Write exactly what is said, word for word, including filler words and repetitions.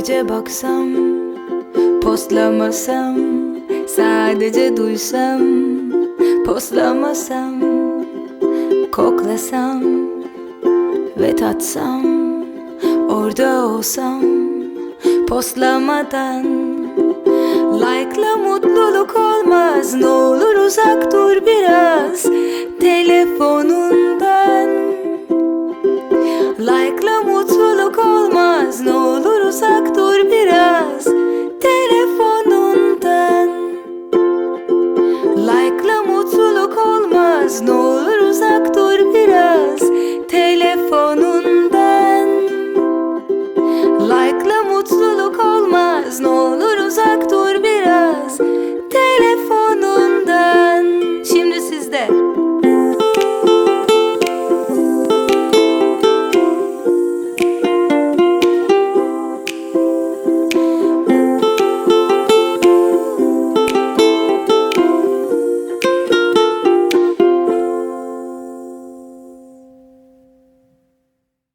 Sadece baksam, postlamasam, sadece duysam, postlamasam, koklasam ve tatsam, orada olsam, postlamadan. Like'la mutluluk olmaz, ne olur uzak dur biraz telefonun.